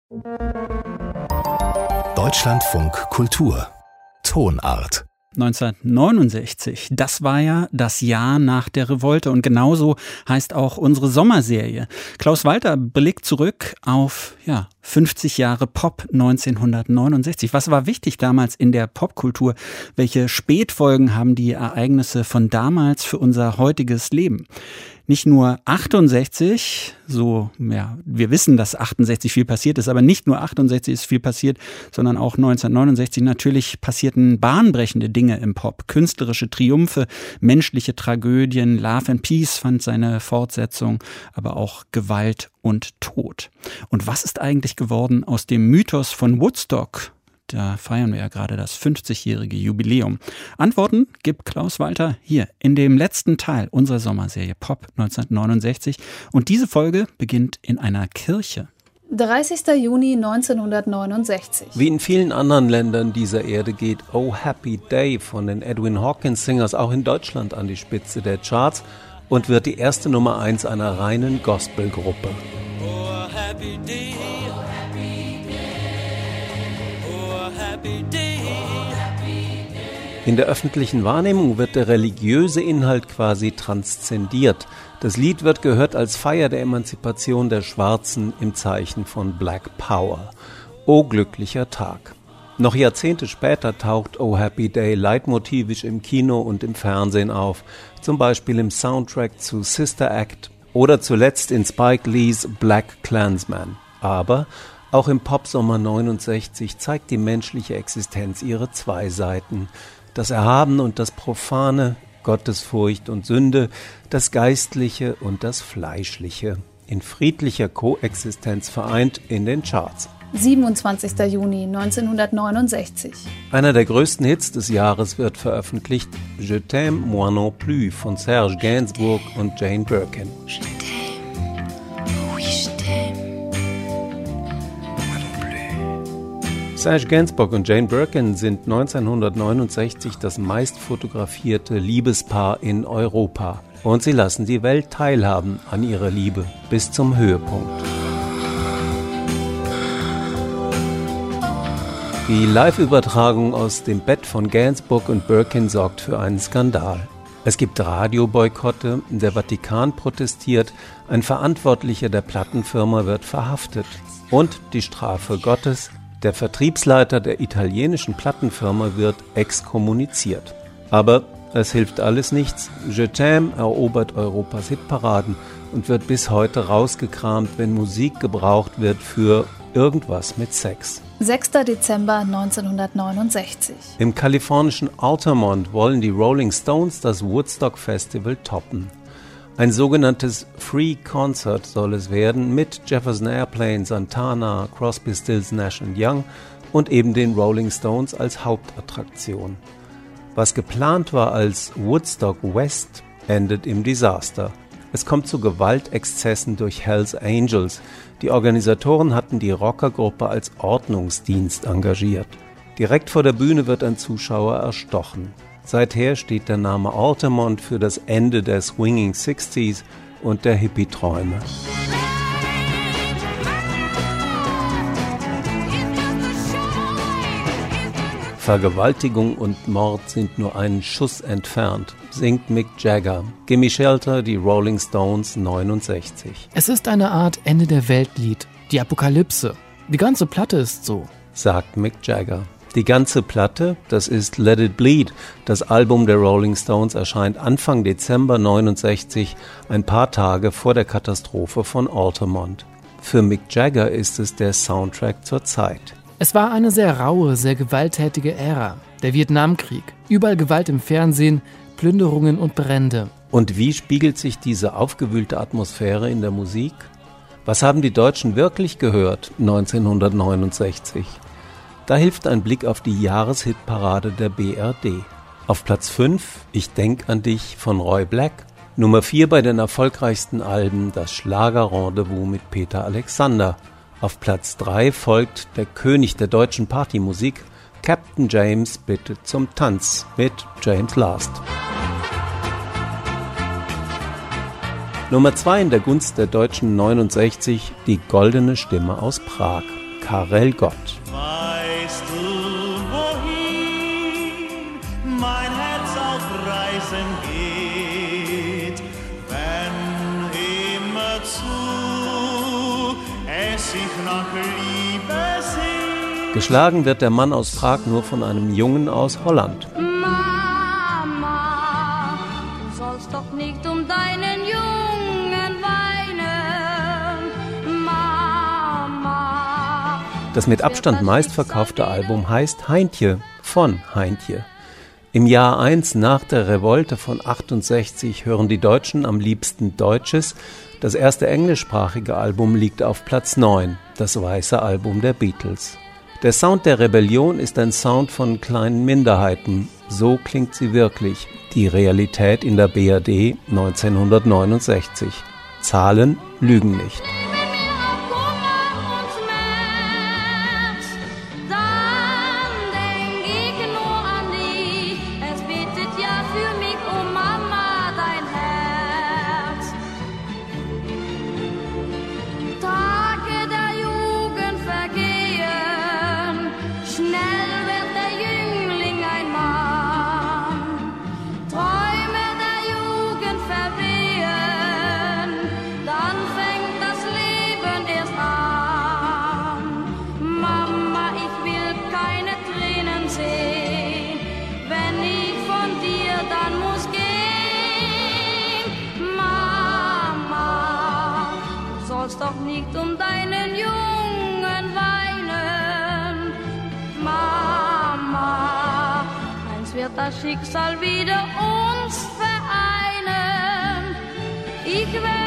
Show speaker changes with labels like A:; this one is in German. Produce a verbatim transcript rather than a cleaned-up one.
A: Deutschlandfunk Kultur Tonart
B: neunzehnhundertneunundsechzig, das war ja das Jahr nach der Revolte und genauso heißt auch unsere Sommerserie. Klaus Walter blickt zurück auf ja, fünfzig Jahre Pop neunzehnhundertneunundsechzig. Was war wichtig damals in der Popkultur? Welche Spätfolgen haben die Ereignisse von damals für unser heutiges Leben? Nicht nur achtundsechzig, so, ja, wir wissen, dass achtundsechzig viel passiert ist, aber nicht nur achtundsechzig ist viel passiert, sondern auch neunzehnhundertneunundsechzig natürlich passierten bahnbrechende Dinge im Pop. Künstlerische Triumphe, menschliche Tragödien, Love and Peace fand seine Fortsetzung, aber auch Gewalt und Tod. Und was ist eigentlich geworden aus dem Mythos von Woodstock? Da feiern wir ja gerade das fünfzigjährige Jubiläum. Antworten gibt Klaus Walter hier in dem letzten Teil unserer Sommerserie Pop neunzehnhundertneunundsechzig. Und diese Folge beginnt in einer Kirche.
C: dreißigster Juni neunzehnhundertneunundsechzig.
D: Wie in vielen anderen Ländern dieser Erde geht Oh Happy Day von den Edwin Hawkins Singers auch in Deutschland an die Spitze der Charts und wird die erste Nummer eins einer reinen Gospelgruppe.
E: Oh Happy Day.
D: In der öffentlichen Wahrnehmung wird der religiöse Inhalt quasi transzendiert. Das Lied wird gehört als Feier der Emanzipation der Schwarzen im Zeichen von Black Power. O glücklicher Tag. Noch Jahrzehnte später taucht Oh Happy Day leitmotivisch im Kino und im Fernsehen auf, zum Beispiel im Soundtrack zu Sister Act oder zuletzt in Spike Lees Black Klansman. Aber auch im Popsommer neunundsechzig zeigt die menschliche Existenz ihre zwei Seiten. Das Erhabene und das Profane, Gottesfurcht und Sünde, das Geistliche und das Fleischliche. In friedlicher Koexistenz vereint in den Charts.
C: siebenundzwanzigster Juni neunzehnhundertneunundsechzig.
D: Einer der größten Hits des Jahres wird veröffentlicht, Je t'aime moi non plus von Serge Gainsbourg und Jane Birkin.
E: Je t'aime, oui je t'aime.
D: Serge Gainsbourg und Jane Birkin sind neunzehnhundertneunundsechzig das meist fotografierte Liebespaar in Europa. Und sie lassen die Welt teilhaben an ihrer Liebe bis zum Höhepunkt. Die Live-Übertragung aus dem Bett von Gainsbourg und Birkin sorgt für einen Skandal. Es gibt Radioboykotte, der Vatikan protestiert, ein Verantwortlicher der Plattenfirma wird verhaftet. Und die Strafe Gottes: der Vertriebsleiter der italienischen Plattenfirma wird exkommuniziert. Aber es hilft alles nichts. Je t'aime erobert Europas Hitparaden und wird bis heute rausgekramt, wenn Musik gebraucht wird für irgendwas mit Sex.
C: sechster Dezember neunzehnhundertneunundsechzig.
D: Im kalifornischen Altamont wollen die Rolling Stones das Woodstock Festival toppen. Ein sogenanntes Free Concert soll es werden mit Jefferson Airplane, Santana, Crosby, Stills, Nash and Young und eben den Rolling Stones als Hauptattraktion. Was geplant war als Woodstock West, endet im Desaster. Es kommt zu Gewaltexzessen durch Hells Angels. Die Organisatoren hatten die Rockergruppe als Ordnungsdienst engagiert. Direkt vor der Bühne wird ein Zuschauer erstochen. Seither steht der Name Altamont für das Ende der Swinging Sixties und der Hippie-Träume. Vergewaltigung und Mord sind nur einen Schuss entfernt, singt Mick Jagger. Gimme Shelter, die Rolling Stones neunundsechzig.
F: Es ist eine Art Ende der Welt-Lied, die Apokalypse. Die ganze Platte ist so,
D: sagt Mick Jagger. Die ganze Platte, das ist Let It Bleed. Das Album der Rolling Stones erscheint Anfang Dezember neunundsechzig, ein paar Tage vor der Katastrophe von Altamont. Für Mick Jagger ist es der Soundtrack zur Zeit.
F: Es war eine sehr raue, sehr gewalttätige Ära. Der Vietnamkrieg, überall Gewalt im Fernsehen, Plünderungen und Brände.
D: Und wie spiegelt sich diese aufgewühlte Atmosphäre in der Musik? Was haben die Deutschen wirklich gehört neunzehnhundertneunundsechzig? Da hilft ein Blick auf die Jahreshitparade der B R D. Auf Platz fünf, Ich denk an dich von Roy Black. Nummer vier bei den erfolgreichsten Alben, das Schlager-Rendezvous mit Peter Alexander. Auf Platz drei folgt der König der deutschen Partymusik, Captain James bittet zum Tanz mit James Last. Nummer zwei in der Gunst der Deutschen neunundsechzig, die goldene Stimme aus Prag. Karel Gott.
G: Weißt du, wohin mein Herz auf Reisen geht, wenn immerzu es sich nach Liebe sehnt?
D: Geschlagen wird der Mann aus Prag nur von einem Jungen aus Holland.
E: Mama, du sollst doch nicht um deinen Jungen weinen. Mama.
D: Das mit Abstand meistverkaufte Album heißt Heintje von Heintje. Im Jahr eins nach der Revolte von achtundsechzig hören die Deutschen am liebsten Deutsches. Das erste englischsprachige Album liegt auf Platz neun, das weiße Album der Beatles. Der Sound der Rebellion ist ein Sound von kleinen Minderheiten. So klingt sie wirklich. Die Realität in der B R D neunzehnhundertneunundsechzig. Zahlen lügen nicht.
E: Doch nicht um deinen Jungen weinen, Mama. Eins wird das Schicksal wieder uns vereinen. Ich werde